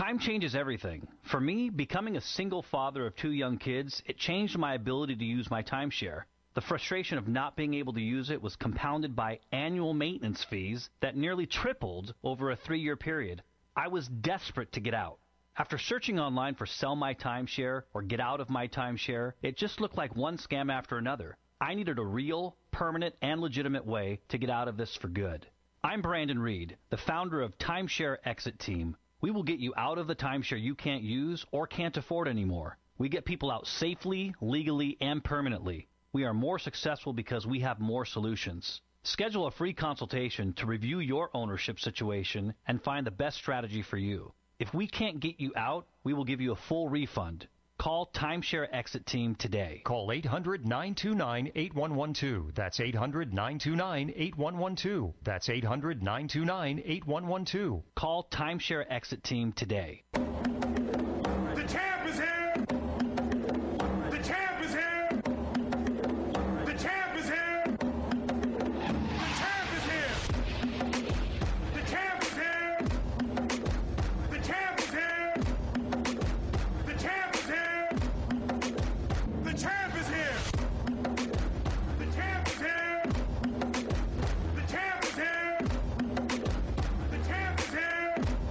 Time changes everything. For me, becoming a single father of 2 young kids, it changed my ability to use my timeshare. The frustration of not being able to use it was compounded by annual maintenance fees that nearly tripled over a 3-year period. I was desperate to get out. After searching online for sell my timeshare or get out of my timeshare, it just looked like one scam after another. I needed a real, permanent, and legitimate way to get out of this for good. I'm Brandon Reed, the founder of Timeshare Exit Team. We will get you out of the timeshare you can't use or can't afford anymore. We get people out safely, legally, and permanently. We are more successful because we have more solutions. Schedule a free consultation to review your ownership situation and find the best strategy for you. If we can't get you out, we will give you a full refund. Call Timeshare Exit Team today. Call 800-929-8112. That's 800-929-8112. That's 800-929-8112. Call Timeshare Exit Team today. The champ is here! The champ is here! The champ is here! The champ is here! The champ is here! The champ is here! The champ is here! The champ is here! The champ is here! The champ is here! The champ is here!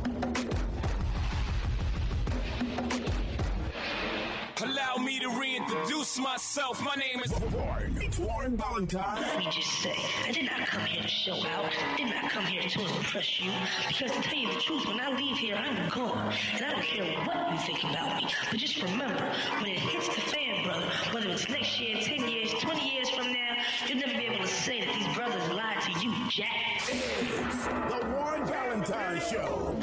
Allow me to reintroduce myself. My name is Warren. It's Warren Valentine. Let me just say, I did not come here to show out. I did not come here to impress you. Because to tell you the truth, when I leave here, I'm gone. And I don't care what you think about me. But just remember, when it hits the fan, brother, whether it's next year, 10 years, 20 years from now, you'll never be able to say that these brothers lied to you, Jack. It's the Warren Valentine Show.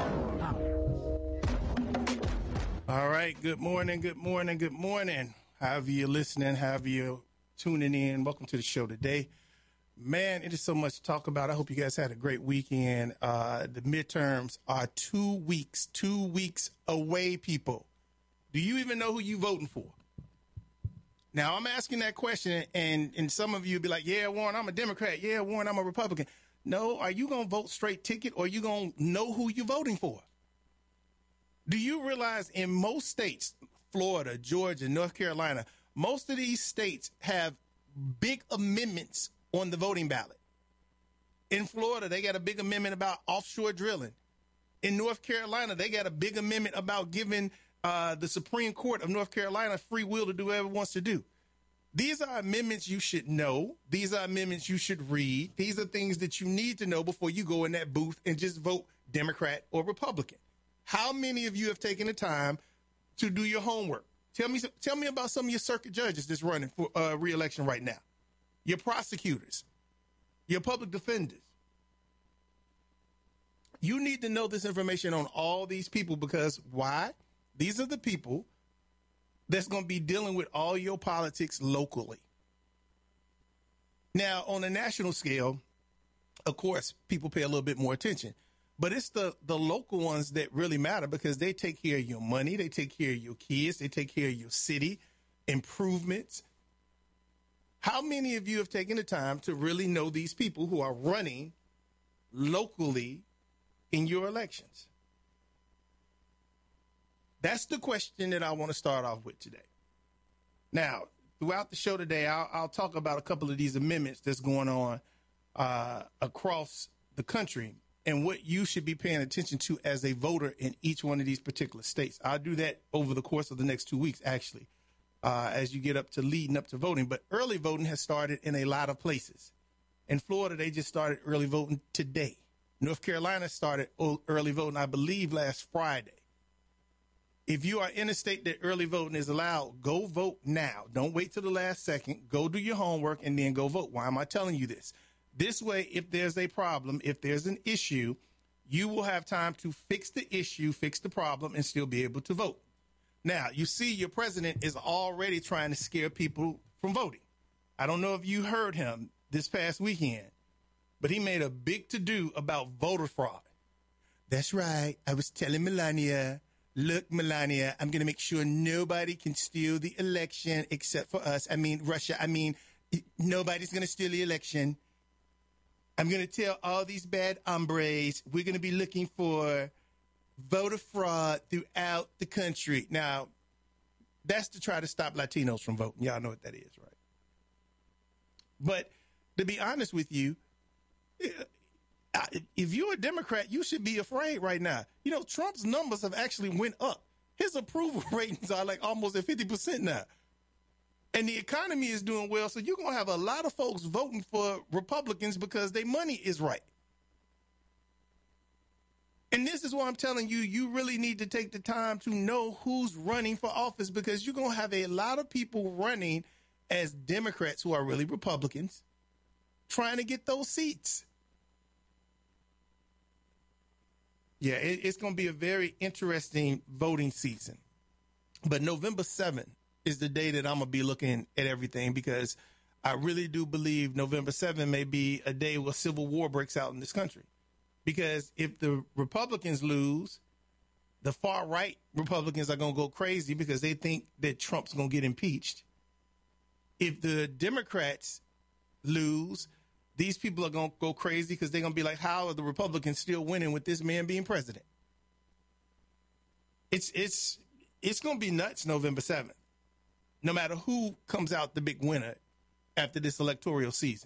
All right. Good morning. Good morning. Good morning. However you're listening, however you're tuning in, welcome to the show today. Man, it is so much to talk about. I hope you guys had a great weekend. The midterms are 2 weeks away, people. Do you even know who you voting for? Now, I'm asking that question, and some of you be like, yeah, Warren, I'm a Democrat. Yeah, Warren, I'm a Republican. No, are you going to vote straight ticket, or are you going to know who you're voting for? Do you realize in most states, Florida, Georgia, North Carolina, most of these states have big amendments on the voting ballot? In Florida, they got a big amendment about offshore drilling. In North Carolina, they got a big amendment about giving the Supreme Court of North Carolina free will to do whatever it wants to do. These are amendments you should know. These are amendments you should read. These are things that you need to know before you go in that booth and just vote Democrat or Republican. How many of you have taken the time to do your homework? Tell me about some of your circuit judges that's running for re-election right now. Your prosecutors, your public defenders. You need to know this information on all these people because why? These are the people that's going to be dealing with all your politics locally. Now, on a national scale, of course, people pay a little bit more attention. But it's the local ones that really matter because they take care of your money. They take care of your kids. They take care of your city improvements. How many of you have taken the time to really know these people who are running locally in your elections? That's the question that I want to start off with today. Now, throughout the show today, I'll talk about a couple of these amendments that's going on across the country and what you should be paying attention to as a voter in each one of these particular states. I'll do that over the course of the next 2 weeks, actually, as you get up to leading up to voting. But early voting has started in a lot of places. In Florida, they just started early voting today. North Carolina started early voting, I believe, last Friday. If you are in a state that early voting is allowed, go vote now. Don't wait till the last second. Go do your homework and then go vote. Why am I telling you this? This way, if there's a problem, if there's an issue, you will have time to fix the issue, fix the problem, and still be able to vote. Now, you see your president is already trying to scare people from voting. I don't know if you heard him this past weekend, but he made a big to-do about voter fraud. That's right. I was telling Melania, look, Melania, I'm going to make sure nobody can steal the election except for us. I mean, Russia. I mean, nobody's going to steal the election. I'm going to tell all these bad hombres we're going to be looking for voter fraud throughout the country. Now, that's to try to stop Latinos from voting. Y'all know what that is, right? But to be honest with you, if you're a Democrat, you should be afraid right now. You know, Trump's numbers have actually went up. His approval ratings are like almost at 50% now. And the economy is doing well, so you're going to have a lot of folks voting for Republicans because their money is right. And this is why I'm telling you, you really need to take the time to know who's running for office, because you're going to have a lot of people running as Democrats who are really Republicans trying to get those seats. Yeah, it's going to be a very interesting voting season. But November 7th is the day that I'm going to be looking at everything, because I really do believe November 7th may be a day where civil war breaks out in this country. Because if the Republicans lose, the far right Republicans are going to go crazy because they think that Trump's going to get impeached. If the Democrats lose, these people are going to go crazy because they're going to be like, how are the Republicans still winning with this man being president? It's going to be nuts November 7th, no matter who comes out the big winner after this electoral season.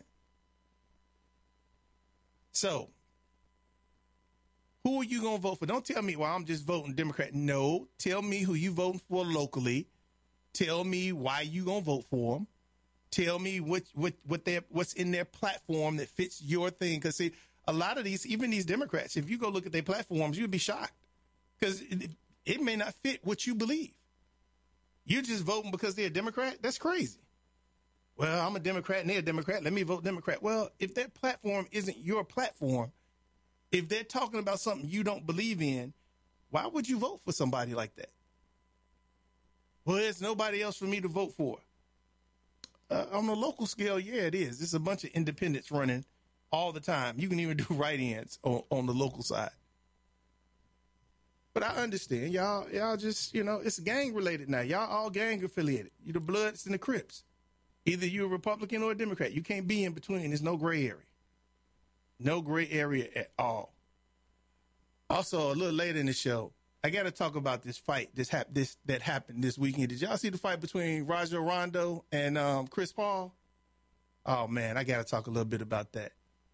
So, who are you going to vote for? Don't tell me, well, I'm just voting Democrat. No, tell me who you voting for locally. Tell me why you going to vote for them. Tell me what's in their platform that fits your thing. Because, see, a lot of these, even these Democrats, if you go look at their platforms, you'd be shocked. Because it may not fit what you believe. You're just voting because they're a Democrat? That's crazy. Well, I'm a Democrat and they're a Democrat. Let me vote Democrat. Well, if their platform isn't your platform, if they're talking about something you don't believe in, why would you vote for somebody like that? Well, there's nobody else for me to vote for. On the local scale, yeah, it is. There's a bunch of independents running all the time. You can even do write-ins on the local side. But I understand. Y'all just, it's gang related now. Y'all all gang affiliated. You the Bloods and the Crips. Either you're a Republican or a Democrat. You can't be in between. There's no gray area. No gray area at all. Also, a little later in the show, I got to talk about this fight that happened this weekend. Did y'all see the fight between Rajon Rondo and Chris Paul? Oh, man, I got to talk a little bit about that.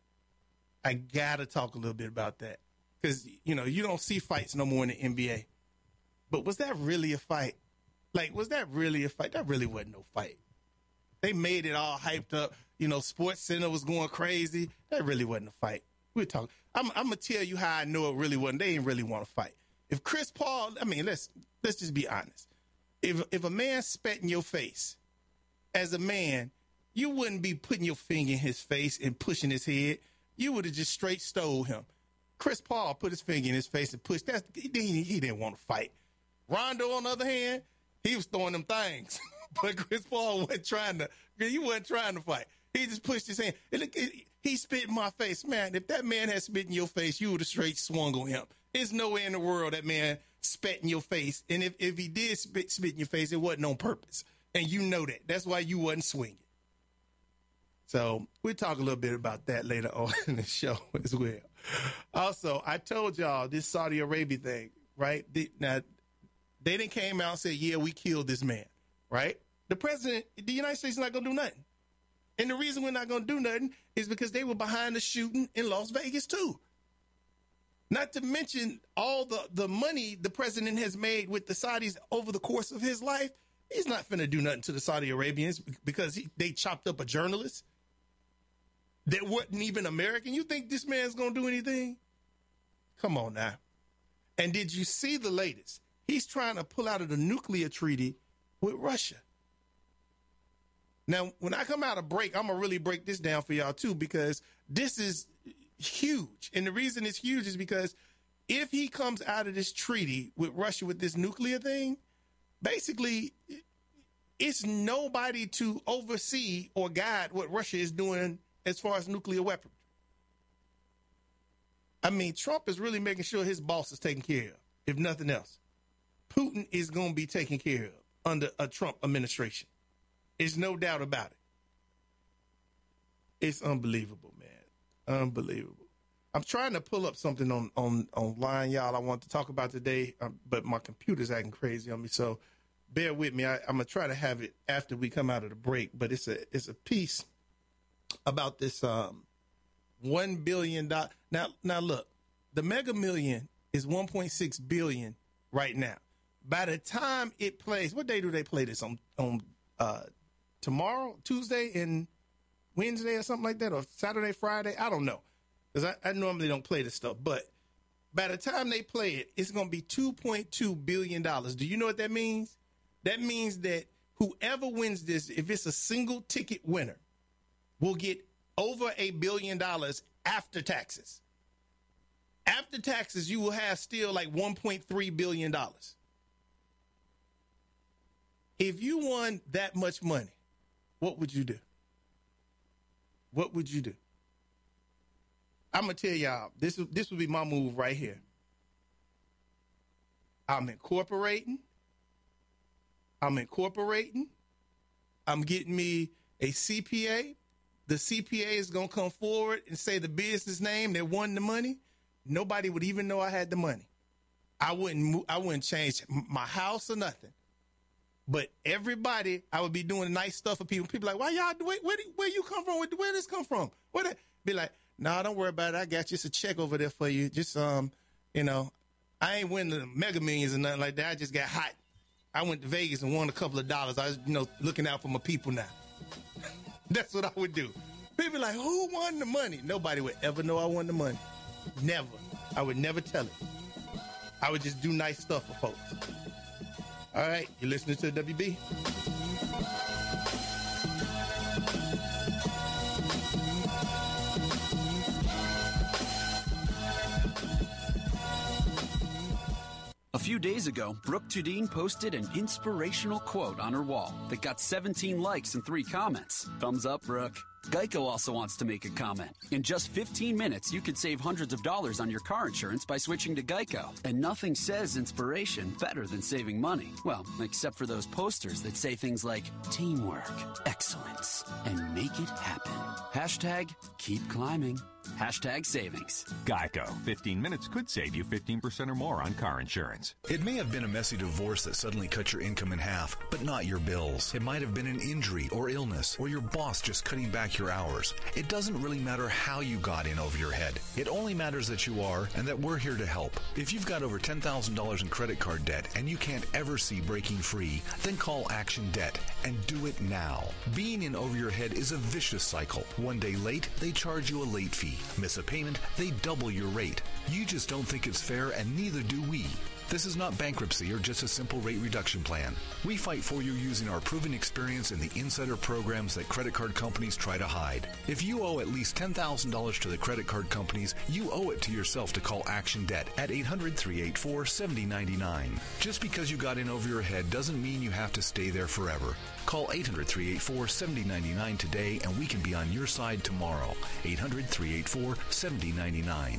Because, you don't see fights no more in the NBA. But was that really a fight? Was that really a fight? That really wasn't no fight. They made it all hyped up. Sports Center was going crazy. That really wasn't a fight. We're talking. I'm going to tell you how I know it really wasn't. They didn't really want to fight. If Chris Paul, let's just be honest. If a man spat in your face, as a man, you wouldn't be putting your finger in his face and pushing his head. You would have just straight stole him. Chris Paul put his finger in his face and pushed. He didn't want to fight. Rondo, on the other hand, he was throwing them things. But Chris Paul wasn't trying to fight. He just pushed his hand. He spit in my face. Man, if that man had spit in your face, you would have straight swung on him. There's no way in the world that man spat in your face. And if he did spit in your face, it wasn't on purpose. And you know that. That's why you wasn't swinging. So we'll talk a little bit about that later on in the show as well. Also, I told y'all this Saudi Arabia thing, right? Now, they didn't came out and said, yeah, we killed this man, right? The president, the United States is not going to do nothing. And the reason we're not going to do nothing is because they were behind the shooting in Las Vegas, too. Not to mention all the money the president has made with the Saudis over the course of his life. He's not finna do nothing to the Saudi Arabians because they chopped up a journalist that wasn't even American. You think this man's going to do anything? Come on now. And did you see the latest? He's trying to pull out of the nuclear treaty with Russia. Now, when I come out of break, I'm going to really break this down for y'all, too, because this is huge. And the reason it's huge is because if he comes out of this treaty with Russia with this nuclear thing, basically, it's nobody to oversee or guide what Russia is doing as far as nuclear weapons. Trump is really making sure his boss is taken care of, if nothing else. Putin is going to be taken care of under a Trump administration. There's no doubt about it. It's unbelievable, man. Unbelievable. I'm trying to pull up something online, y'all, I want to talk about today, but my computer's acting crazy on me, so bear with me. I'm going to try to have it after we come out of the break, but it's a piece about this $1 billion. Now, look, the Mega Million is $1.6 billion right now. By the time it plays, what day do they play this? On tomorrow, Tuesday, and Wednesday or something like that, or Saturday, Friday? I don't know. Because I normally don't play this stuff. But by the time they play it, it's going to be $2.2 billion. Do you know what that means? That means that whoever wins this, if it's a single ticket winner, will get over $1 billion after taxes. After taxes, you will have still like $1.3 billion. If you won that much money, what would you do? What would you do? I'm going to tell y'all, this would be my move right here. I'm incorporating. I'm getting me a CPA. The CPA is going to come forward and say the business name that won the money. Nobody would even know I had the money. I wouldn't change my house or nothing. But everybody, I would be doing nice stuff for people. People like, why y'all do it? Where you come from? Where this come from? Be like, nah, don't worry about it. I got just a check over there for you. Just, I ain't winning the Mega Millions or nothing like that. I just got hot. I went to Vegas and won a couple of dollars. I was, looking out for my people now. That's what I would do. People like, who won the money? Nobody would ever know I won the money. Never. I would never tell it. I would just do nice stuff for folks. All right, you're listening to the WB. A few days ago, Brooke Tudine posted an inspirational quote on her wall that got 17 likes and 3 comments. Thumbs up, Brooke. Geico also wants to make a comment. In just 15 minutes, you could save hundreds of dollars on your car insurance by switching to Geico. And nothing says inspiration better than saving money. Well, except for those posters that say things like teamwork, excellence, and make it happen. Hashtag keep climbing. Hashtag savings. Geico. 15 minutes could save you 15% or more on car insurance. It may have been a messy divorce that suddenly cut your income in half, but not your bills. It might have been an injury or illness, or your boss just cutting back your hours. It doesn't really matter how you got in over your head. It only matters that you are, and that we're here to help. If you've got over $10,000 in credit card debt and you can't ever see breaking free, then call Action Debt and do it now. Being in over your head is a vicious cycle. One day late, they charge you a late fee. Miss a payment, they double your rate. You just don't think it's fair, and neither do we. This is not bankruptcy or just a simple rate reduction plan. We fight for you using our proven experience in the insider programs that credit card companies try to hide. If you owe at least $10,000 to the credit card companies, you owe it to yourself to call Action Debt at 800-384-7099. Just because you got in over your head doesn't mean you have to stay there forever. Call 800-384-7099 today and we can be on your side tomorrow. 800-384-7099.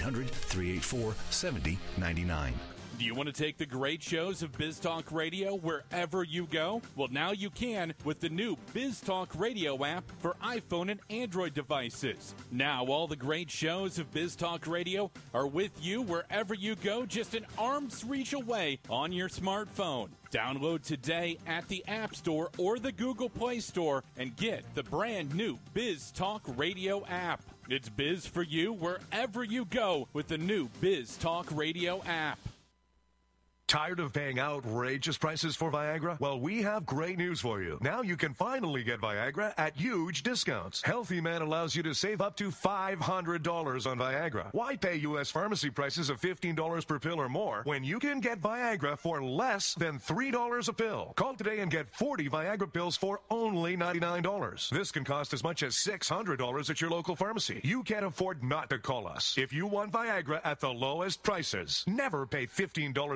800-384-7099. Do you want to take the great shows of Biz Talk Radio wherever you go? Well, now you can with the new Biz Talk Radio app for iPhone and Android devices. Now all the great shows of Biz Talk Radio are with you wherever you go, just an arm's reach away on your smartphone. Download today at the App Store or the Google Play Store and get the brand new Biz Talk Radio app. It's Biz for you wherever you go with the new Biz Talk Radio app. Tired of paying outrageous prices for Viagra? Well, we have great news for you. Now you can finally get Viagra at huge discounts. Healthy Man allows you to save up to $500 on Viagra. Why pay U.S. pharmacy prices of $15 per pill or more when you can get Viagra for less than $3 a pill? Call today and get 40 Viagra pills for only $99. This can cost as much as $600 at your local pharmacy. You can't afford not to call us. If you want Viagra at the lowest prices, never pay $15 a pill for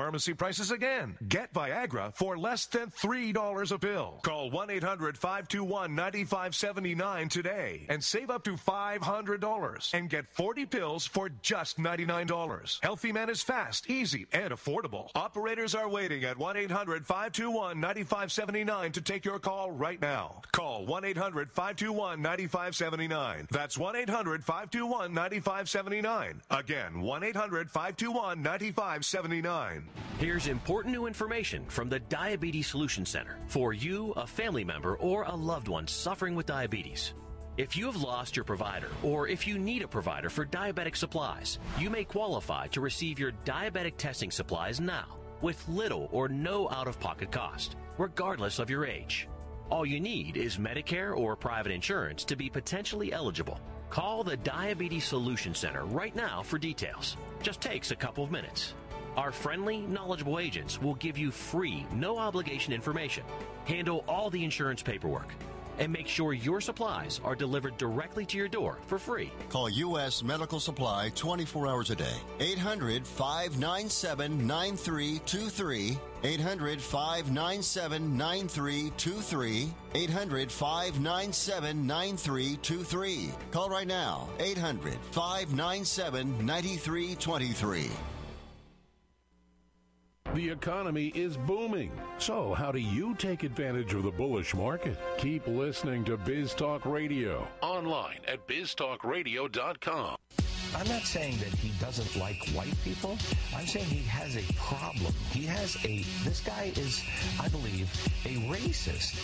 pharmacy prices again. Get Viagra for less than $3 a pill. Call 1-800-521-9579 today and save up to $500 and get 40 pills for just $99. Healthy Man is fast, easy, and affordable. Operators are waiting at 1-800-521-9579 to take your call right now. Call 1-800-521-9579. That's 1-800-521-9579. Again, 1-800-521-9579. Here's important new information from the Diabetes Solution Center for you, a family member, or a loved one suffering with diabetes. If you have lost your provider, or if you need a provider for diabetic supplies, you may qualify to receive your diabetic testing supplies now with little or no out-of-pocket cost, regardless of your age. All you need is Medicare or private insurance to be potentially eligible. Call the Diabetes Solution Center right now for details. Just takes a couple of minutes. Our friendly, knowledgeable agents will give you free, no-obligation information, handle all the insurance paperwork, and make sure your supplies are delivered directly to your door for free. Call U.S. Medical Supply 24 hours a day. 800-597-9323. 800-597-9323. 800-597-9323. Call right now. 800-597-9323. The economy is booming. So how do you take advantage of the bullish market? Keep listening to Biz Talk Radio. Online at biztalkradio.com. I'm not saying that he doesn't like white people. I'm saying he has a problem. This guy is, I believe, a racist.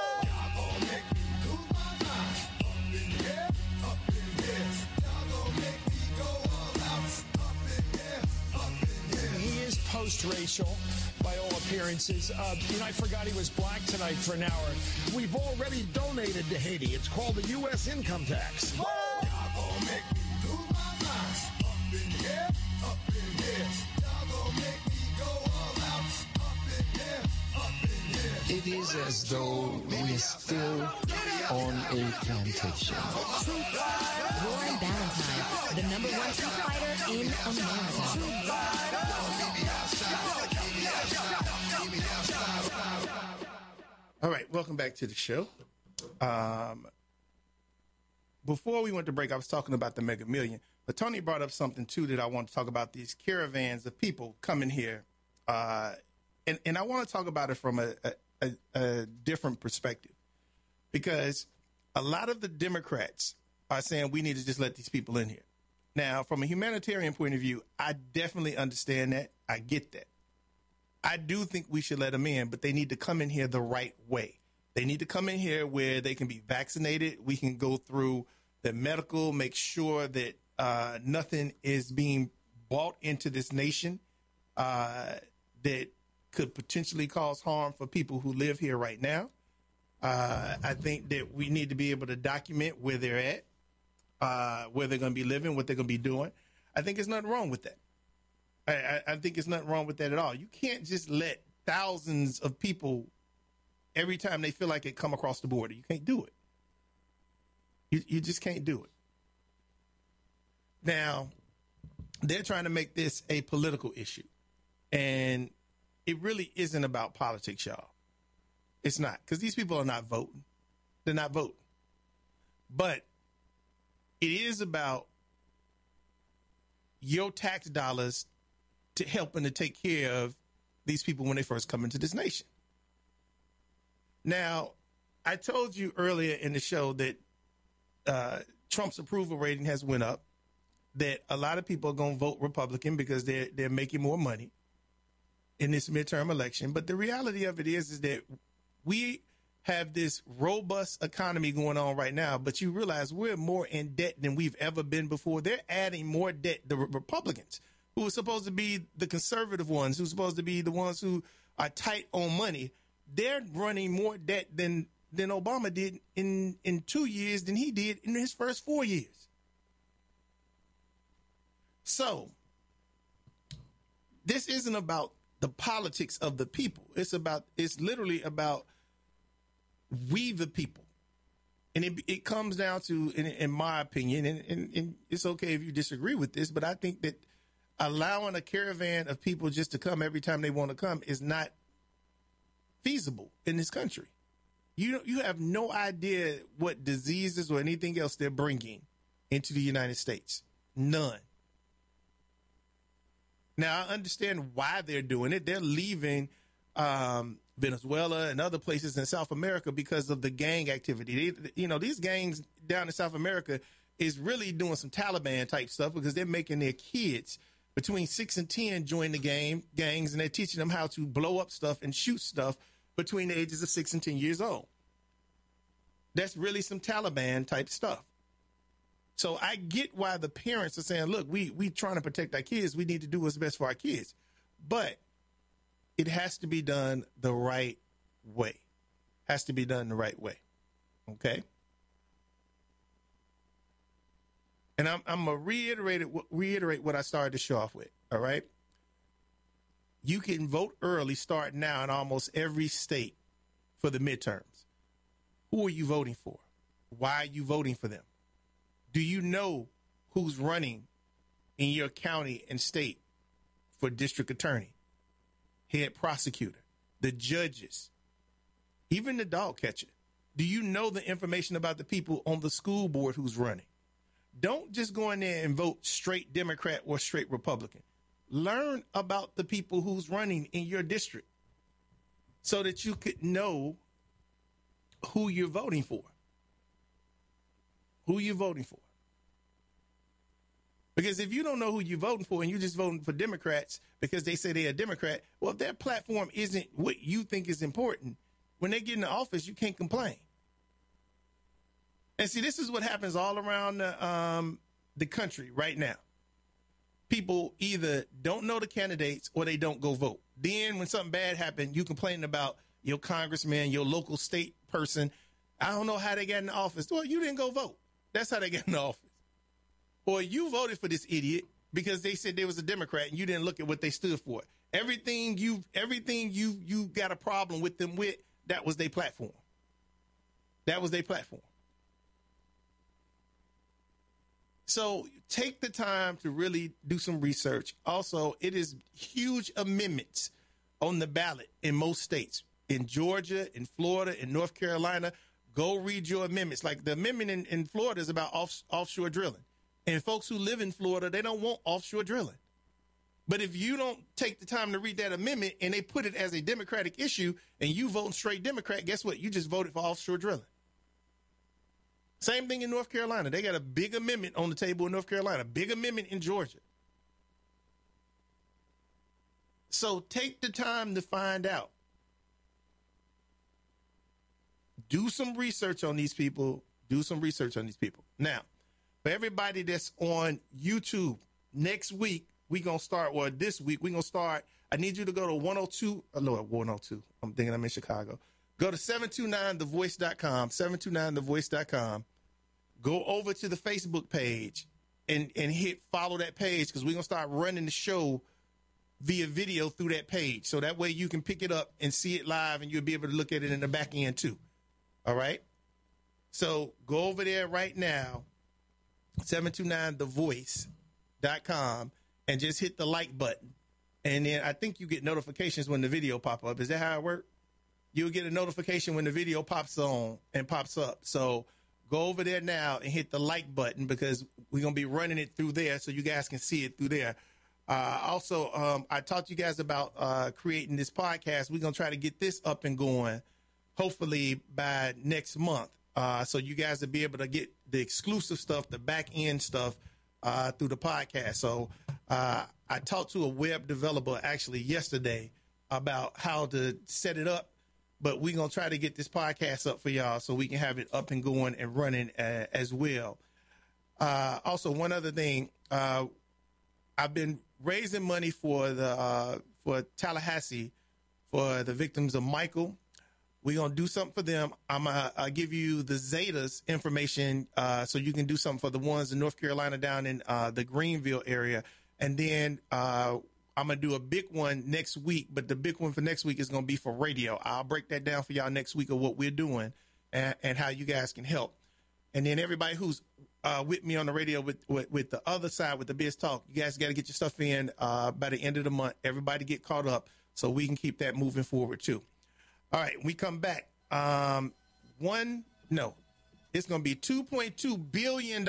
Post-racial, by all appearances. I forgot he was black tonight for an hour. We've already donated to Haiti. It's called the U.S. income tax. It is as though we're still on a plantation. Warren Ballantyne, the number one truth fighter in America. All right, welcome back to the show. Before we went to break, I was talking about the Mega Million, but Tony brought up something too that I want to talk about, these caravans of people coming here. And I want to talk about it from a different perspective, because a lot of the Democrats are saying we need to just let these people in here. Now, from a humanitarian point of view, I definitely understand that. I get that. I do think we should let them in, but they need to come in here the right way. They need to come in here where they can be vaccinated. We can go through the medical, make sure that nothing is being brought into this nation that could potentially cause harm for people who live here right now. I think that we need to be able to document where they're at, where they're going to be living, what they're going to be doing. I think there's nothing wrong with that. I think there's nothing wrong with that at all. You can't just let thousands of people, every time they feel like it, come across the border. You can't do it. You just can't do it. Now, they're trying to make this a political issue. And it really isn't about politics, y'all. It's not, because these people are not voting. They're not voting. But it is about your tax dollars to helping to take care of these people when they first come into this nation. Now, I told you earlier in the show that Trump's approval rating has went up, that a lot of people are going to vote Republican because they're making more money in this midterm election. But the reality of it is that we have this robust economy going on right now, but you realize we're more in debt than we've ever been before. They're adding more debt. The Republicans, who are supposed to be the conservative ones, who are supposed to be the ones who are tight on money, they're running more debt than Obama did in 2 years than he did in his first 4 years. So this isn't about the politics of the people. It's literally about we the people. And it comes down to, in my opinion, and it's okay if you disagree with this, but I think that allowing a caravan of people just to come every time they want to come is not feasible in this country. You have no idea what diseases or anything else they're bringing into the United States. None. Now, I understand why they're doing it. They're leaving Venezuela and other places in South America because of the gang activity. These gangs down in South America is really doing some Taliban type stuff because they're making their kids between 6 and 10 join the gangs, and they're teaching them how to blow up stuff and shoot stuff between the ages of 6 and 10 years old. That's really some Taliban type stuff. So I get why the parents are saying, look, we trying to protect our kids. We need to do what's best for our kids. But it has to be done the right way. Has to be done the right way. Okay? And I'm going to reiterate what I started to show off with. All right? You can vote early, start now in almost every state for the midterms. Who are you voting for? Why are you voting for them? Do you know who's running in your county and state for district attorney, head prosecutor, the judges, even the dog catcher? Do you know the information about the people on the school board who's running? Don't just go in there and vote straight Democrat or straight Republican. Learn about the people who's running in your district so that you could know who you're voting for. Who you're voting for. Because if you don't know who you're voting for and you're just voting for Democrats because they say they're a Democrat, well, if their platform isn't what you think is important, when they get in the office, you can't complain. And see, this is what happens all around the country right now. People either don't know the candidates or they don't go vote. Then when something bad happens, you complaining about your congressman, your local state person. I don't know how they got in the office. Well, you didn't go vote. That's how they got in the office. Or you voted for this idiot because they said they was a Democrat and you didn't look at what they stood for. Everything you got a problem with them with, that was their platform. That was their platform. So take the time to really do some research. Also, it is huge amendments on the ballot in most states. In Georgia, in Florida, in North Carolina, go read your amendments. Like the amendment in Florida is about offshore drilling. And folks who live in Florida, they don't want offshore drilling. But if you don't take the time to read that amendment and they put it as a Democratic issue and you vote straight Democrat, guess what? You just voted for offshore drilling. Same thing in North Carolina. They got a big amendment on the table in North Carolina, big amendment in Georgia. So take the time to find out. Do some research on these people. Do some research on these people. Now, for everybody that's on YouTube, next week, we're going to start, or this week, we're going to start. I need you to go to 102. I'm thinking I'm in Chicago. Go to 729thevoice.com, 729thevoice.com. Go over to the Facebook page and hit follow that page because we're going to start running the show via video through that page. So that way you can pick it up and see it live and you'll be able to look at it in the back end too. All right? So go over there right now, 729thevoice.com, and just hit the like button. And then I think you get notifications when the video pop up. Is that how it works? You'll get a notification when the video pops on and pops up. So go over there now and hit the like button because we're going to be running it through there so you guys can see it through there. Also, I talked to you guys about creating this podcast. We're going to try to get this up and going, hopefully by next month. So you guys will be able to get the exclusive stuff, the back end stuff through the podcast. So I talked to a web developer actually yesterday about how to set it up. But we're going to try to get this podcast up for y'all so we can have it up and going and running as well. Also, one other thing, I've been raising money for Tallahassee for the victims of Michael. We're going to do something for them. I'm going to give you the Zetas information so you can do something for the ones in North Carolina down in the Greenville area. And then I'm going to do a big one next week, but the big one for next week is going to be for radio. I'll break that down for y'all next week of what we're doing and how you guys can help. And then everybody who's with me on the radio with the other side, with the Biz Talk. You guys got to get your stuff in by the end of the month. Everybody get caught up so we can keep that moving forward too. All right, we come back. It's going to be $2.2 billion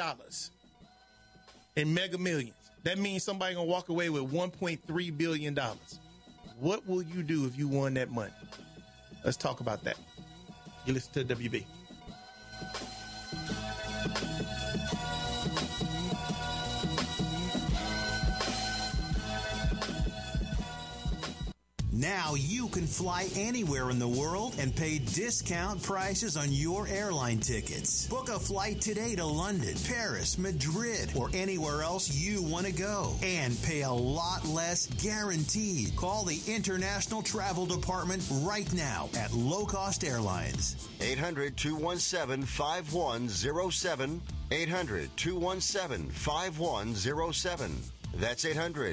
in Mega Millions. That means somebody going to walk away with $1.3 billion. What will you do if you won that money? Let's talk about that. You listen to WB. Now you can fly anywhere in the world and pay discount prices on your airline tickets. Book a flight today to London, Paris, Madrid, or anywhere else you want to go and pay a lot less guaranteed. Call the International Travel Department right now at Low Cost Airlines. 800-217-5107. 800-217-5107. That's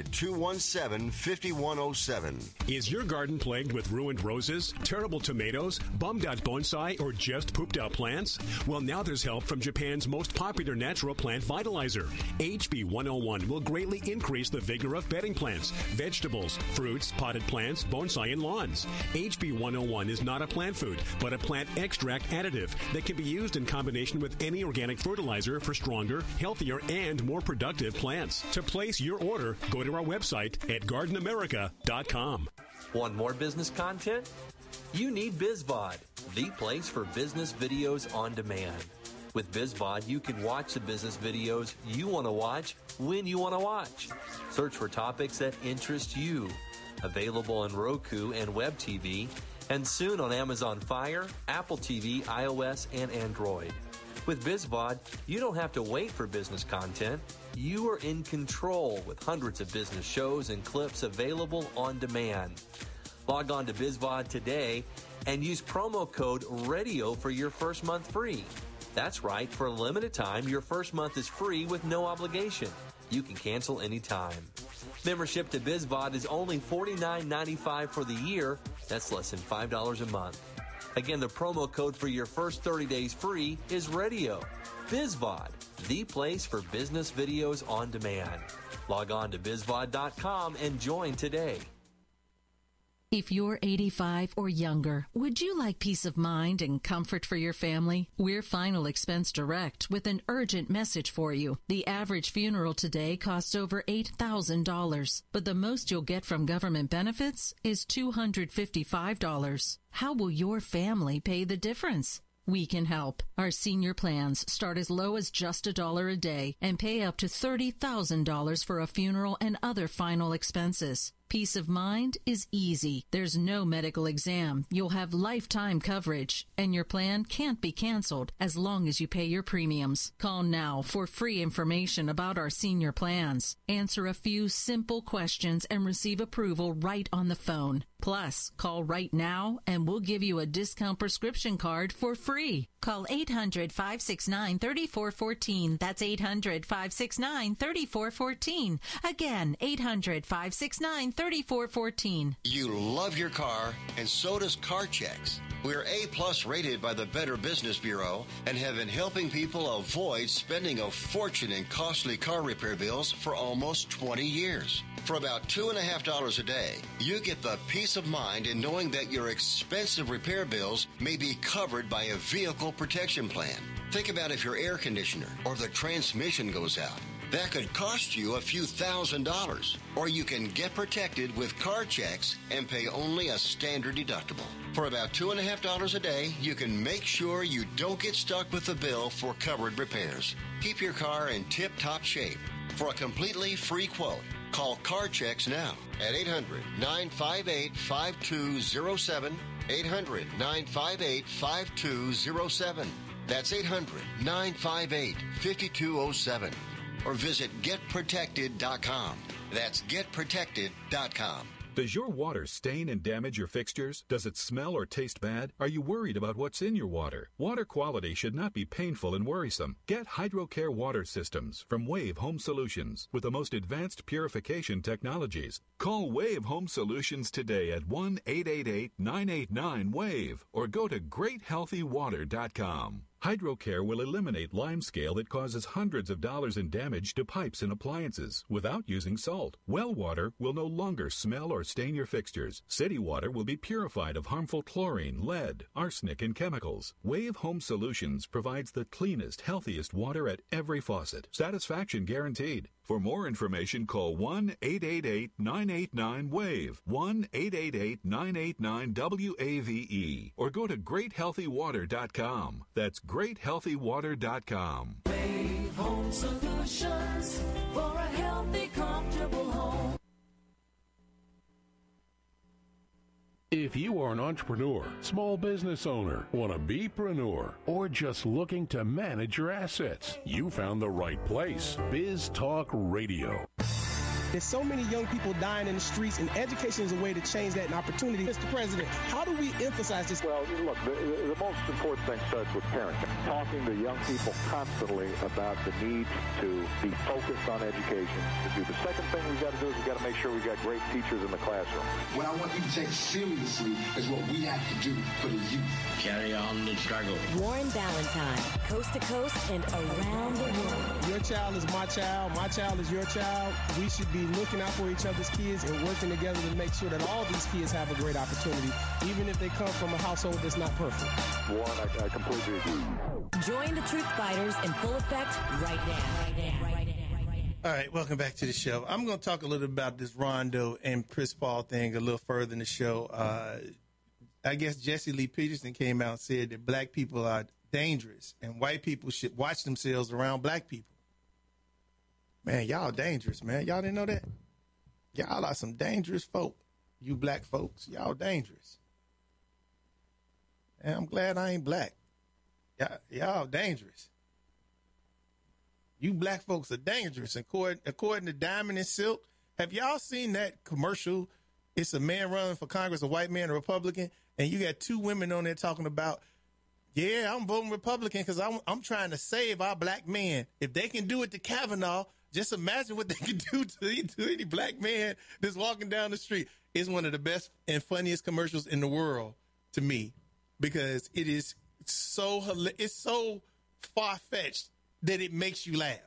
800-217-5107. Is your garden plagued with ruined roses, terrible tomatoes, bummed out bonsai, or just pooped out plants? Well, now there's help from Japan's most popular natural plant vitalizer. HB101 will greatly increase the vigor of bedding plants, vegetables, fruits, potted plants, bonsai, and lawns. HB101 is not a plant food, but a plant extract additive that can be used in combination with any organic fertilizer for stronger, healthier, and more productive plants. To place your order, go to our website at gardenamerica.com. Want more business content? You need BizVod, the place for business videos on demand. With BizVod, you can watch the business videos you want to watch when you want to watch. Search for topics that interest you. Available on Roku and Web TV, and soon on Amazon Fire, Apple TV, iOS, and Android. With BizVod, you don't have to wait for business content. You are in control with hundreds of business shows and clips available on demand. Log on to BizVod today and use promo code RADIO for your first month free. That's right, for a limited time, your first month is free with no obligation. You can cancel anytime. Membership to BizVod is only $49.95 for the year. That's less than $5 a month. Again, the promo code for your first 30 days free is RADIO. BizVod, the place for business videos on demand. Log on to bizvod.com and join today. If you're 85 or younger, would you like peace of mind and comfort for your family? We're Final Expense Direct with an urgent message for you. The average funeral today costs over $8,000, but the most you'll get from government benefits is $255. How will your family pay the difference? We can help. Our senior plans start as low as just $1 a day and pay up to $30,000 for a funeral and other final expenses. Peace of mind is easy. There's no medical exam. You'll have lifetime coverage, and your plan can't be canceled as long as you pay your premiums. Call now for free information about our senior plans. Answer a few simple questions and receive approval right on the phone. Plus, call right now and we'll give you a discount prescription card for free. Call 800-569-3414. That's 800-569-3414. Again, 800-569-3414. You love your car, and so does CarChecks. We're A+ rated by the Better Business Bureau and have been helping people avoid spending a fortune in costly car repair bills for almost 20 years. For about $2.50 a day, you get the peace of mind in knowing that your expensive repair bills may be covered by a vehicle protection plan. Think about if your air conditioner or the transmission goes out. That could cost you a few $1,000s. Or you can get protected with CarChecks and pay only a standard deductible. For about $2.50 a day, you can make sure you don't get stuck with the bill for covered repairs. Keep your car in tip-top shape. For a completely free quote, call CarChecks now at 800-958-5207. 800-958-5207. That's 800-958-5207. Or visit GetProtected.com. That's GetProtected.com. Does your water stain and damage your fixtures? Does it smell or taste bad? Are you worried about what's in your water? Water quality should not be painful and worrisome. Get HydroCare water systems from Wave Home Solutions with the most advanced purification technologies. Call Wave Home Solutions today at 1-888-989-WAVE or go to GreatHealthyWater.com. HydroCare will eliminate limescale that causes hundreds of dollars in damage to pipes and appliances without using salt. Well water will no longer smell or stain your fixtures. City water will be purified of harmful chlorine, lead, arsenic, and chemicals. Wave Home Solutions provides the cleanest, healthiest water at every faucet. Satisfaction guaranteed. For more information, call 1-888-989-WAVE, 1-888-989-WAVE, or go to GreatHealthyWater.com. That's GreatHealthyWater.com. Wave Home Solutions for a healthy, comfortable home. If you are an entrepreneur, small business owner, want to be-preneur, or just looking to manage your assets, you found the right place. Biz Talk Radio. There's so many young people dying in the streets, and education is a way to change that, an opportunity. Mr. President, how do we emphasize this? Well, look, the most important thing starts with parenting. Talking to young people constantly about the need to be focused on education. The second thing we've got to do is we've got to make sure we've got great teachers in the classroom. What I want you to take seriously is what we have to do for the youth. Carry on the struggle. Warren Valentine, coast to coast and around the world. Your child is my child is your child. We should be looking out for each other's kids and working together to make sure that all these kids have a great opportunity, even if they come from a household that's not perfect. Warren, I completely agree. Join the Truth Fighters in full effect right now. All right, welcome back to the show. I'm going to talk a little about this Rondo and Chris Paul thing a little further in the show. I guess Jesse Lee Peterson came out and said that black people are dangerous and white people should watch themselves around black people. Man, y'all dangerous, man. Y'all didn't know that? Y'all are some dangerous folk. You black folks, y'all dangerous. And I'm glad I ain't black. Y'all dangerous. You black folks are dangerous. According to Diamond and Silk, have y'all seen that commercial? It's a man running for Congress, a white man, a Republican, and you got two women on there talking about, yeah, I'm voting Republican because I'm trying to save our black men. If they can do it to Kavanaugh, just imagine what they can do to any black man that's walking down the street. It's one of the best and funniest commercials in the world to me because it's so far-fetched that it makes you laugh.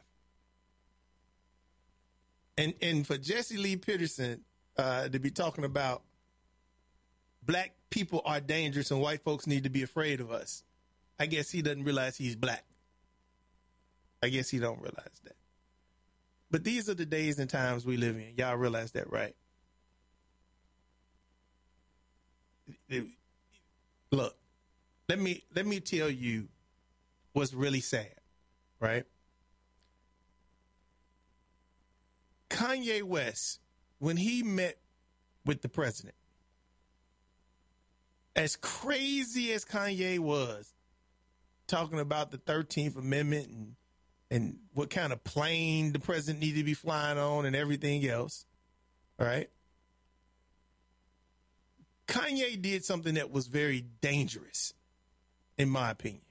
And for Jesse Lee Peterson to be talking about black people are dangerous and white folks need to be afraid of us, I guess he doesn't realize he's black. I guess he don't realize that. But these are the days and times we live in. Y'all realize that, right? Look, let me tell you what's really sad, right? Kanye West, when he met with the president, as crazy as Kanye was, talking about the 13th Amendment and what kind of plane the president needed to be flying on and everything else, all right? Kanye did something that was very dangerous, in my opinion.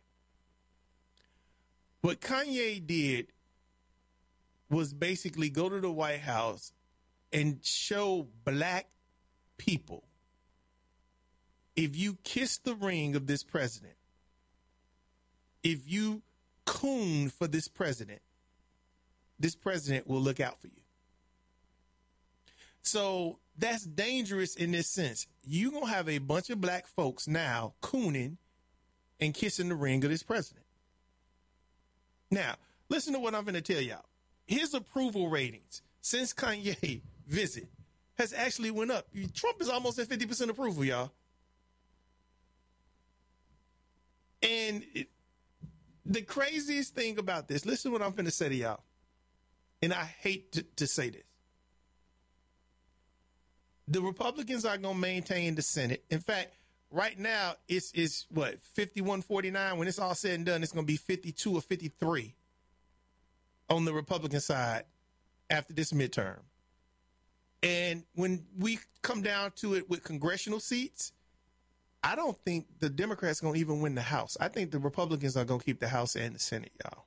What Kanye did was basically go to the White House and show black people, if you kiss the ring of this president, if you coon for this president will look out for you. So that's dangerous in this sense. You're going to have a bunch of black folks now cooning and kissing the ring of this president. Now, listen to what I'm going to tell y'all. His approval ratings since Kanye visit has actually went up. Trump is almost at 50% approval, y'all. And the craziest thing about this, listen to what I'm going to say to y'all. And I hate to say this. The Republicans are going to maintain the Senate. In fact, right now, it's what, 51-49? When it's all said and done, it's going to be 52 or 53 on the Republican side after this midterm. And when we come down to it with congressional seats, I don't think the Democrats are going to even win the House. I think the Republicans are going to keep the House and the Senate, y'all.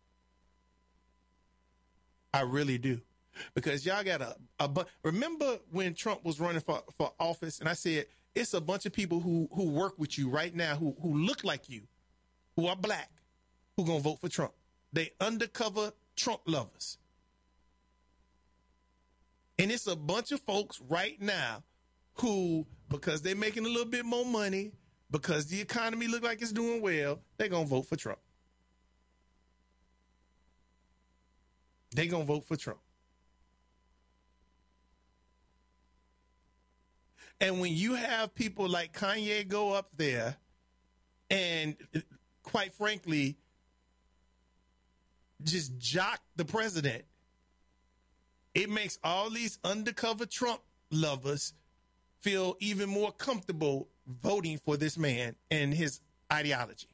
I really do. Because y'all got remember when Trump was running for office, and I said, it's a bunch of people who work with you right now, who look like you, who are black, who going to vote for Trump. They undercover Trump lovers. And it's a bunch of folks right now who, because they're making a little bit more money, because the economy look like it's doing well, they're going to vote for Trump. They're going to vote for Trump. And when you have people like Kanye go up there and, quite frankly, just jock the president, it makes all these undercover Trump lovers feel even more comfortable voting for this man and his ideology.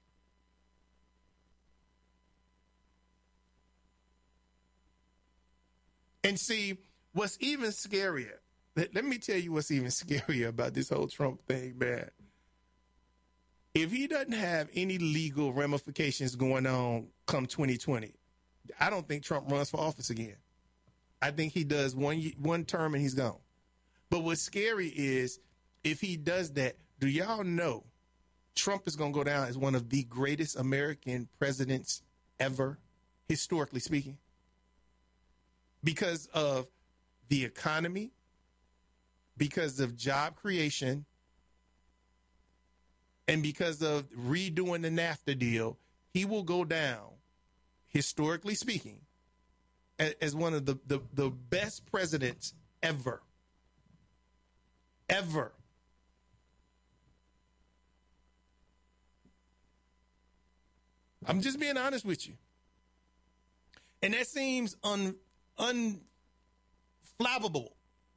And see, what's even scarier, let me tell you what's even scarier about this whole Trump thing, man. If he doesn't have any legal ramifications going on come 2020, I don't think Trump runs for office again. I think he does one term and he's gone. But what's scary is if he does that, do y'all know Trump is going to go down as one of the greatest American presidents ever, historically speaking? Because of the economy, because of job creation, and because of redoing the NAFTA deal, he will go down, historically speaking, as one of the best presidents ever. Ever. I'm just being honest with you. And that seems unflappable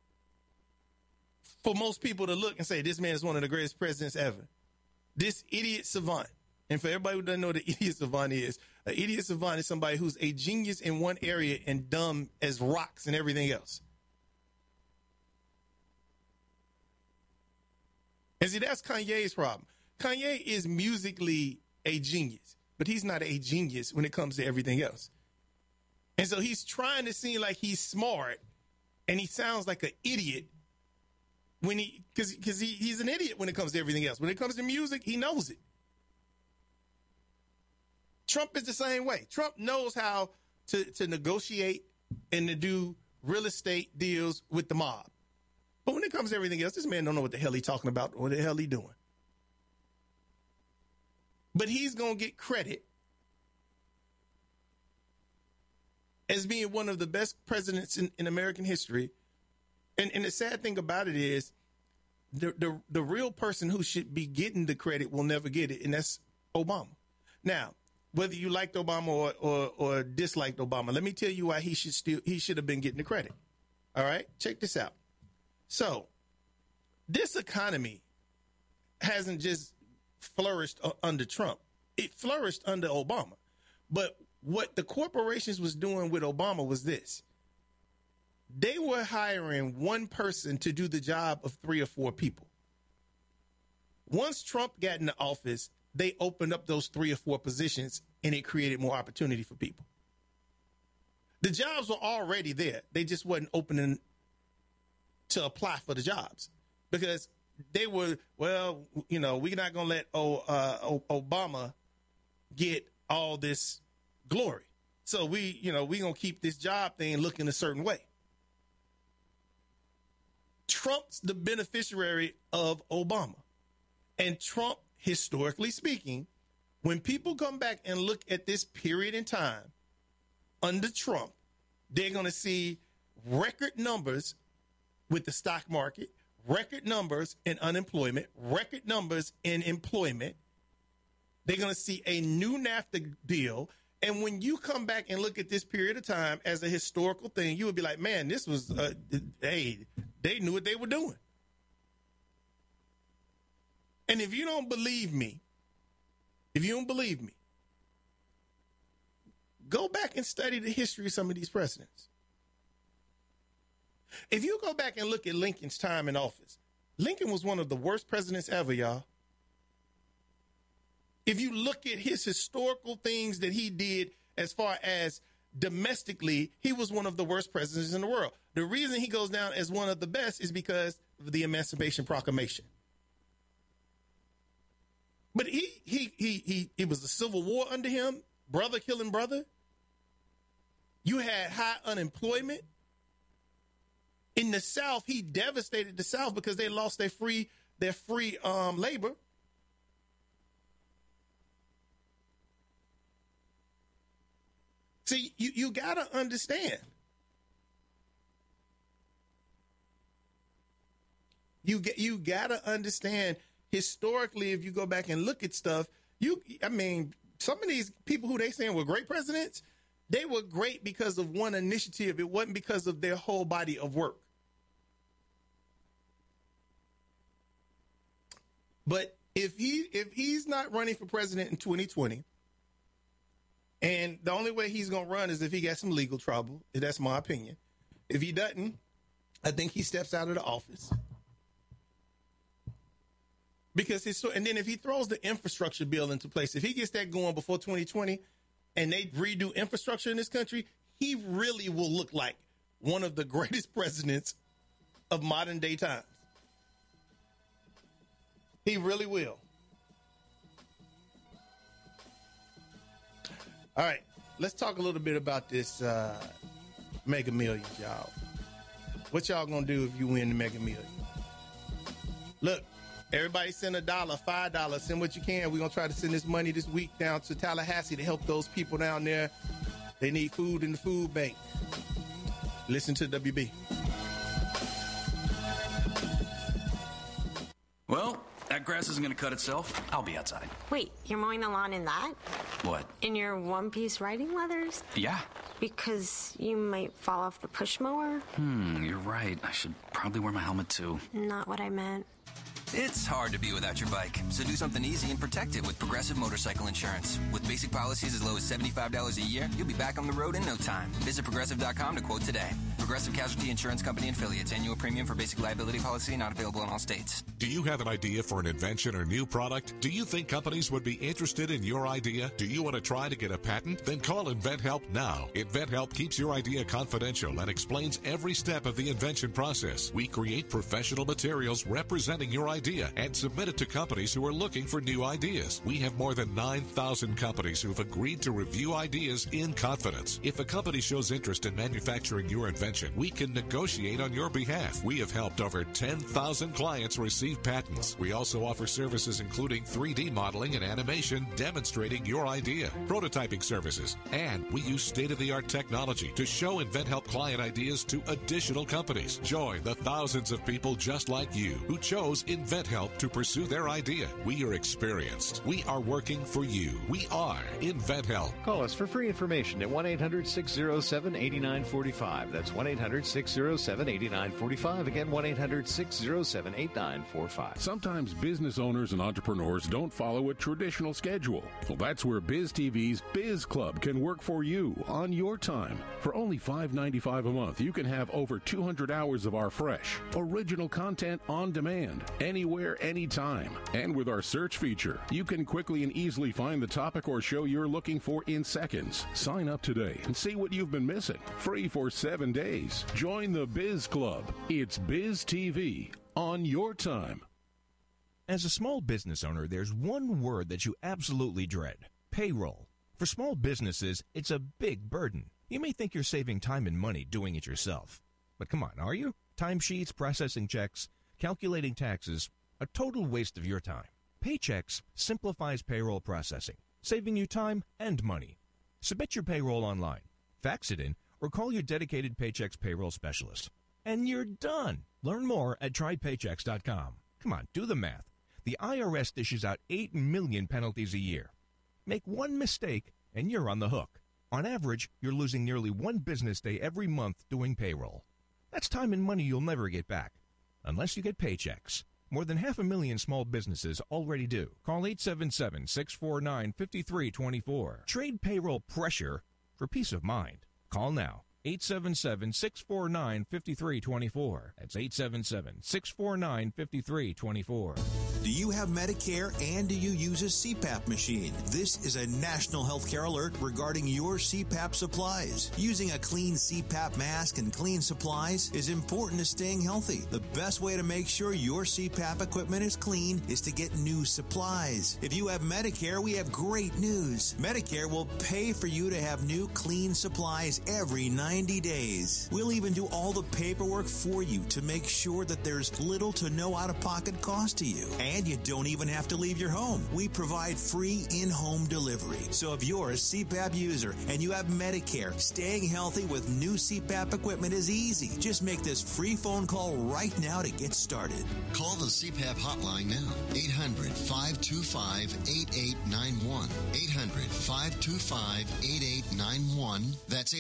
for most people to look and say, this man is one of the greatest presidents ever. This idiot savant. And for everybody who doesn't know what an idiot savant is, an idiot savant is somebody who's a genius in one area and dumb as rocks and everything else. And see, that's Kanye's problem. Kanye is musically a genius, but he's not a genius when it comes to everything else. And so he's trying to seem like he's smart, and he sounds like an idiot when because he's an idiot when it comes to everything else. When it comes to music, he knows it. Trump is the same way. Trump knows how to negotiate and to do real estate deals with the mob. But when it comes to everything else, this man don't know what the hell he's talking about or what the hell he's doing. But he's going to get credit as being one of the best presidents in American history. And the sad thing about it is the real person who should be getting the credit will never get it, and that's Obama. Now, whether you liked Obama or disliked Obama, let me tell you why he should have been getting the credit. All right? Check this out. So, this economy hasn't just flourished under Trump. It flourished under Obama. But what the corporations was doing with Obama was this. They were hiring one person to do the job of 3 or 4 people. Once Trump got in the office, they opened up those 3 or 4 positions, and it created more opportunity for people. The jobs were already there. They just wasn't opening to apply for the jobs because they were, well, you know, we're not going to let Obama get all this glory. So we're going to keep this job thing looking a certain way. Trump's the beneficiary of Obama. And Trump, historically speaking, when people come back and look at this period in time under Trump, they're going to see record numbers with the stock market, record numbers in unemployment, record numbers in employment. They're going to see a new NAFTA deal. And when you come back and look at this period of time as a historical thing, you would be like, man, this was, hey, they knew what they were doing. And if you don't believe me, go back and study the history of some of these presidents. If you go back and look at Lincoln's time in office, Lincoln was one of the worst presidents ever, y'all. If you look at his historical things that he did as far as domestically, he was one of the worst presidents in the world. The reason he goes down as one of the best is because of the Emancipation Proclamation. But it was a civil war under him, brother killing brother. You had high unemployment. In the South, he devastated the South because they lost their free labor. See, you got to understand. You got to understand historically, if you go back and look at stuff, some of these people who they saying were great presidents, they were great because of one initiative. It wasn't because of their whole body of work. But if he's not running for president in 2020, and the only way he's going to run is if he got some legal trouble, that's my opinion. If he doesn't, I think he steps out of the office. Because and then if he throws the infrastructure bill into place, if he gets that going before 2020 and they redo infrastructure in this country, he really will look like one of the greatest presidents of modern day times. He really will. All right, let's talk a little bit about this Mega Millions, y'all. What y'all gonna do if you win the Mega Millions? Look, everybody send $1, $5, send what you can. We're gonna try to send this money this week down to Tallahassee to help those people down there. They need food in the food bank. Listen to WB. Well, that grass isn't going to cut itself. I'll be outside. Wait, you're mowing the lawn in that? What? In your one-piece riding leathers? Yeah. Because you might fall off the push mower? You're right. I should probably wear my helmet too. Not what I meant. It's hard to be without your bike, so do something easy and protect it with Progressive Motorcycle Insurance. With basic policies as low as $75 a year, you'll be back on the road in no time. Visit Progressive.com to quote today. Progressive Casualty Insurance Company and affiliates. Annual premium for basic liability policy not available in all states. Do you have an idea for an invention or new product? Do you think companies would be interested in your idea? Do you want to try to get a patent? Then call InventHelp now. InventHelp keeps your idea confidential and explains every step of the invention process. We create professional materials representing your idea and submit it to companies who are looking for new ideas. We have more than 9,000 companies who've agreed to review ideas in confidence. If a company shows interest in manufacturing your invention, we can negotiate on your behalf. We have helped over 10,000 clients receive patents. We also offer services including 3D modeling and animation demonstrating your idea, prototyping services, and we use state-of-the-art technology to show InventHelp client ideas to additional companies. Join the thousands of people just like you who chose InventHelp to pursue their idea. We are experienced. We are working for you. We are InventHelp. Call us for free information at 1-800-607-8945. That's 1-800-607-8945. Again, 1-800-607-8945. Sometimes business owners and entrepreneurs don't follow a traditional schedule. Well, that's where Biz TV's Biz Club can work for you on your time. For only $5.95 a month, you can have over 200 hours of our fresh, original content on demand, anywhere, anytime. And with our search feature, you can quickly and easily find the topic or show you're looking for in seconds. Sign up today and see what you've been missing. Free for 7 days. Join the Biz Club. It's Biz TV on your time. As a small business owner, there's one word that you absolutely dread: payroll. For small businesses, it's a big burden. You may think you're saving time and money doing it yourself. But come on, are you? Timesheets, processing checks, calculating taxes, a total waste of your time. Paychex simplifies payroll processing, saving you time and money. Submit your payroll online, fax it in, or call your dedicated Paychex payroll specialist. And you're done. Learn more at trypaychex.com. Come on, do the math. The IRS dishes out 8 million penalties a year. Make one mistake, and you're on the hook. On average, you're losing nearly 1 business day every month doing payroll. That's time and money you'll never get back, unless you get Paychex. More than 500,000 small businesses already do. Call 877-649-5324. Trade payroll pressure for peace of mind. Call now. 877-649-5324. That's 877-649-5324. Do you have Medicare and do you use a CPAP machine? This is a national healthcare alert regarding your CPAP supplies. Using a clean CPAP mask and clean supplies is important to staying healthy. The best way to make sure your CPAP equipment is clean is to get new supplies. If you have Medicare, we have great news. Medicare will pay for you to have new clean supplies every 90 days. We'll even do all the paperwork for you to make sure that there's little to no out-of-pocket cost to you. And you don't even have to leave your home. We provide free in-home delivery. So if you're a CPAP user and you have Medicare, staying healthy with new CPAP equipment is easy. Just make this free phone call right now to get started. Call the CPAP hotline now. 800-525-8891. 800-525-8891. That's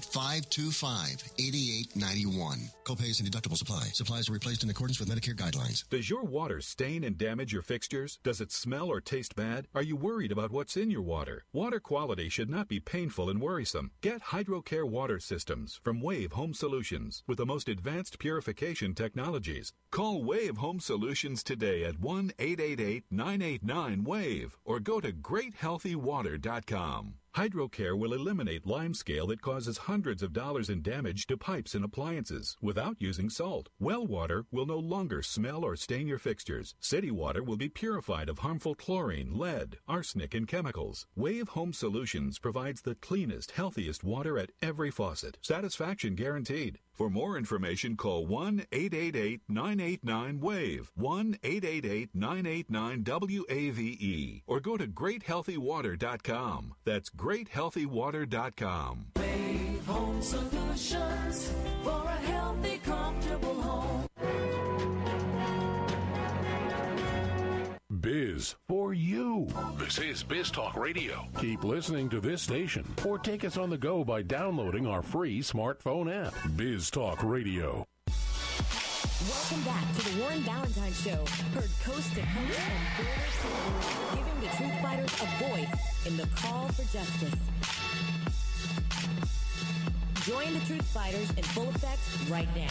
800-525-8891. Copays and deductibles apply. Supplies are replaced in accordance with Medicare guidelines. Does your water stain and damage your fixtures? Does it smell or taste bad? Are you worried about what's in your water? Water quality should not be painful and worrisome. Get HydroCare water systems from Wave Home Solutions with the most advanced purification technologies. Call Wave Home Solutions today at 1-888-989-WAVE or go to GreatHealthyWater.com. HydroCare will eliminate limescale that causes hundreds of dollars in damage to pipes and appliances without using salt. Well water will no longer smell or stain your fixtures. City water will be purified of harmful chlorine, lead, arsenic, and chemicals. Wave Home Solutions provides the cleanest, healthiest water at every faucet. Satisfaction guaranteed. For more information, call 1-888-989-WAVE, 1-888-989-WAVE, or go to GreatHealthyWater.com. That's GreatHealthyWater.com. Wave Home Solutions for a healthy, comfortable home. Biz for you. This is Biz Talk Radio. Keep listening to this station or take us on the go by downloading our free smartphone app. Biz Talk Radio. Welcome back to the Warren Ballentine Show, heard coast to coast and border to border, giving the truth fighters a voice in the call for justice. Join the truth fighters in full effect right now.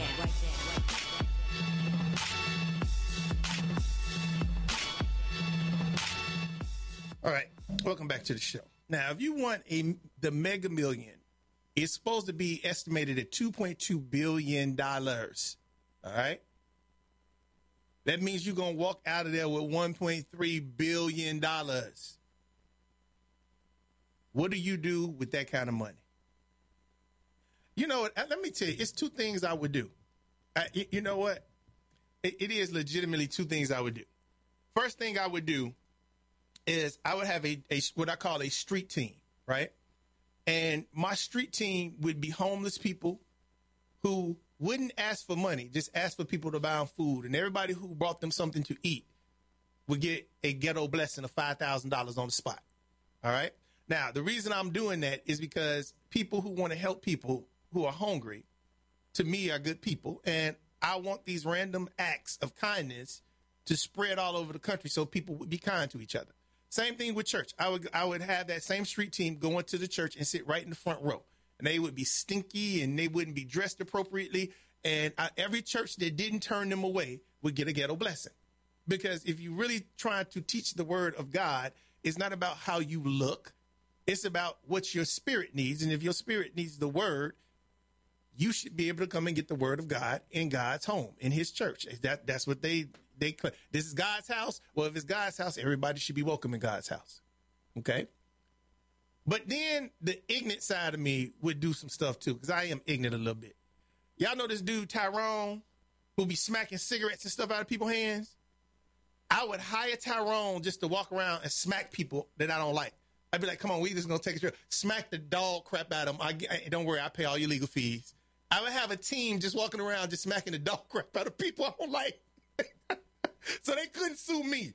All right, welcome back to the show. Now, if you want the Mega Million, it's supposed to be estimated at $2.2 billion. All right? That means you're going to walk out of there with $1.3 billion. What do you do with that kind of money? You know what? Let me tell you, it's two things I would do. You know what? It is legitimately two things I would do. First thing I would do is I would have a what I call a street team, right? And my street team would be homeless people who wouldn't ask for money, just ask for people to buy them food. And everybody who brought them something to eat would get a ghetto blessing of $5,000 on the spot. All right? Now, the reason I'm doing that is because people who want to help people who are hungry, to me, are good people. And I want these random acts of kindness to spread all over the country so people would be kind to each other. Same thing with church. I would have that same street team go into the church and sit right in the front row. And they would be stinky and they wouldn't be dressed appropriately. And every church that didn't turn them away would get a ghetto blessing. Because if you really try to teach the word of God, it's not about how you look. It's about what your spirit needs. And if your spirit needs the word, you should be able to come and get the word of God in God's home, in his church. That's what they claim. This is God's house. Well, if it's God's house, everybody should be welcome in God's house. Okay? But then the ignorant side of me would do some stuff too, because I am ignorant a little bit. Y'all know this dude, Tyrone, who be smacking cigarettes and stuff out of people's hands? I would hire Tyrone just to walk around and smack people that I don't like. I'd be like, come on, we just going to take a trip. Smack the dog crap out of them. Don't worry, I pay all your legal fees. I would have a team just walking around just smacking the dog crap out of people I don't like. So they couldn't sue me.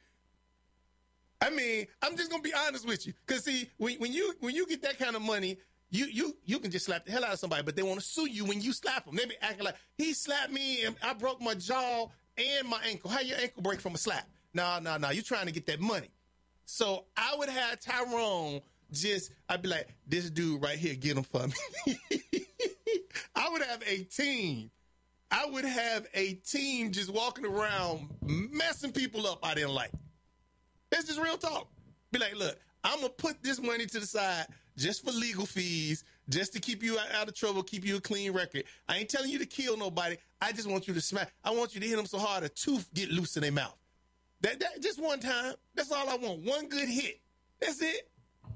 I mean, I'm just going to be honest with you. Because, see, when you get that kind of money, you can just slap the hell out of somebody, but they want to sue you when you slap them. They be acting like, he slapped me and I broke my jaw and my ankle. How your ankle break from a slap? No. You're trying to get that money. So I would have Tyrone I'd be like, this dude right here, get him for me. I would have a team I would have a team just walking around messing people up I didn't like. That's just real talk. Be like, look, I'm going to put this money to the side just for legal fees, just to keep you out of trouble, keep you a clean record. I ain't telling you to kill nobody. I just want you to smack. I want you to hit them so hard a tooth get loose in their mouth. That just one time. That's all I want. One good hit. That's it.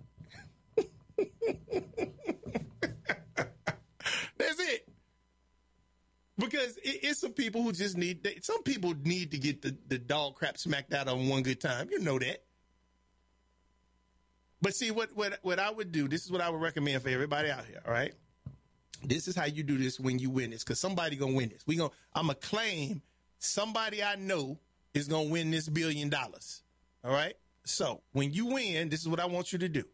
That's it. Because it's some people who just some people need to get the dog crap smacked out on one good time. You know that. But see, what I would do, this is what I would recommend for everybody out here, all right? This is how you do this when you win this, because somebody going to win this. I'm going to claim somebody I know is going to win this $1 billion, all right? So when you win, this is what I want you to do.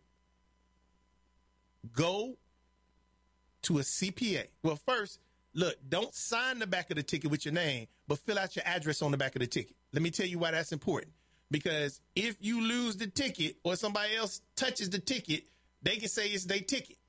Go to a CPA. Well, first, look, don't sign the back of the ticket with your name, but fill out your address on the back of the ticket. Let me tell you why that's important. Because if you lose the ticket or somebody else touches the ticket, they can say it's their ticket.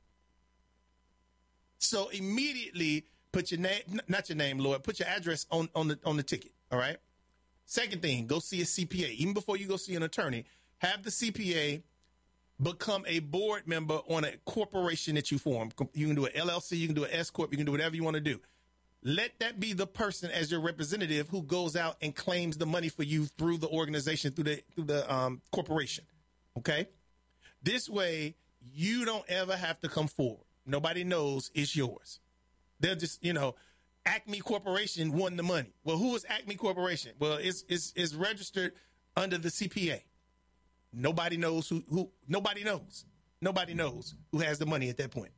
So immediately put your name, not your name, Lord, put your address on the ticket. All right. Second thing, go see a CPA. Even before you go see an attorney, have the CPA become a board member on a corporation that you form. You can do an LLC, you can do an S Corp, you can do whatever you want to do. Let that be the person as your representative who goes out and claims the money for you through the organization, through the corporation. Okay. This way you don't ever have to come forward. Nobody knows it's yours. They'll just, Acme Corporation won the money. Well, who is Acme Corporation? Well, it's registered under the CPA. Nobody knows who nobody knows. Nobody knows who has the money at that point.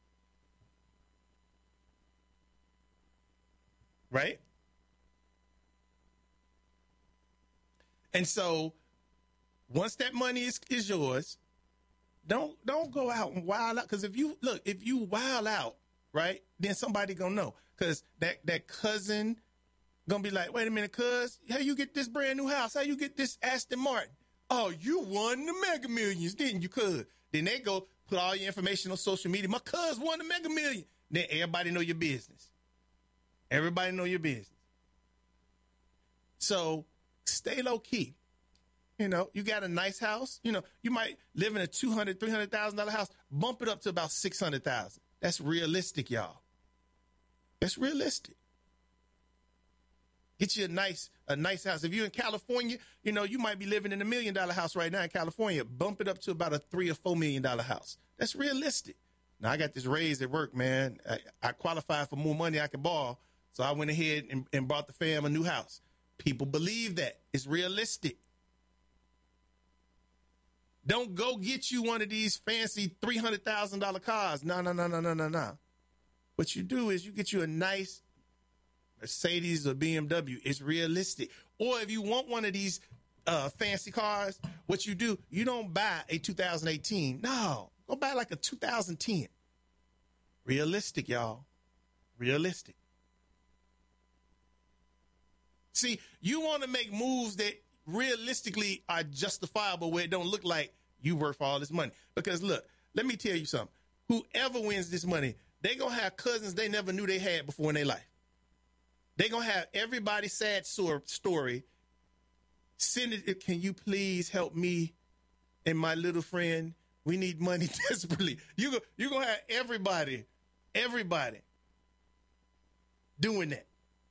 Right? And so once that money is yours, don't go out and wild out. Because if you wild out, right, then somebody gonna know. Because that cousin gonna be like, wait a minute, cuz, how you get this brand new house? How you get this Aston Martin? Oh, you won the Mega Millions, didn't you, cuz? Then they go put all your information on social media. My cuz won the Mega Million. Then everybody know your business. Everybody know your business. So stay low key. You got a nice house. You might live in a $200,000, $300,000 house. Bump it up to about $600,000. That's realistic, y'all. That's realistic. Get you a nice house. If you're in California, you might be living in $1 million house right now in California. Bump it up to about a $3 or $4 million house. That's realistic. Now I got this raise at work, man. I qualified for more money I can borrow. So I went ahead and bought the fam a new house. People believe that. It's realistic. Don't go get you one of these fancy $300,000 cars. No. What you do is you get you a nice Mercedes or BMW. It's realistic. Or if you want one of these fancy cars, what you do, you don't buy a 2018. No, go buy like a 2010. Realistic, y'all. Realistic. See, you want to make moves that realistically are justifiable where it don't look like you worth all this money. Because look, let me tell you something. Whoever wins this money, they going to have cousins they never knew they had before in their life. They going to have everybody's sad story. Send it. Can you please help me and my little friend? We need money desperately. You're going to have everybody doing that.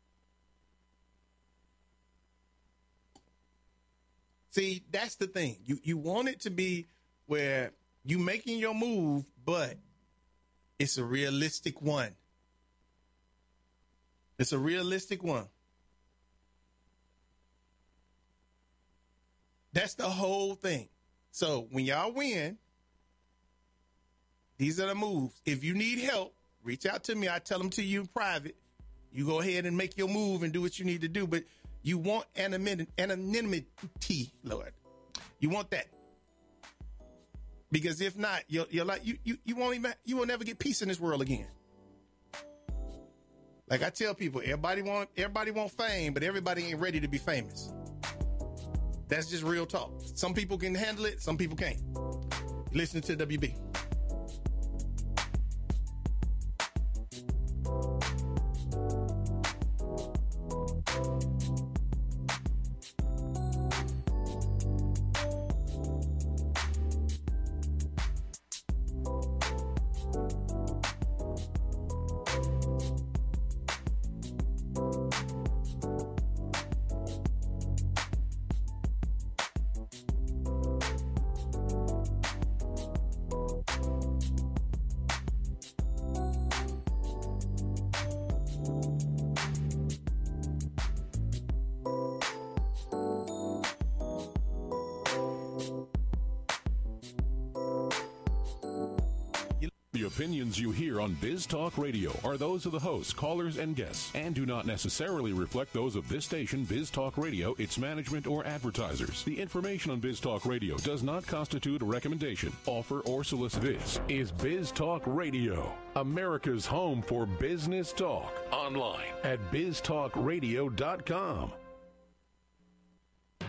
See, that's the thing. You want it to be where you making your move, but it's a realistic one. It's a realistic one. That's the whole thing. So when y'all win, these are the moves. If you need help, reach out to me. I tell them to you in private. You go ahead and make your move and do what you need to do. But you want anonymity, Lord. You want that. Because if not, you're like you won't never get peace in this world again. Like I tell people, everybody want fame, but everybody ain't ready to be famous. That's just real talk. Some people can handle it, some people can't. Listen to WB. The opinions you hear on Biz Talk Radio are those of the hosts, callers, and guests, and do not necessarily reflect those of this station, Biz Talk Radio, its management, or advertisers. The information on Biz Talk Radio does not constitute a recommendation, offer, or solicit. This is Biz Talk Radio, America's home for business talk. Online at biztalkradio.com.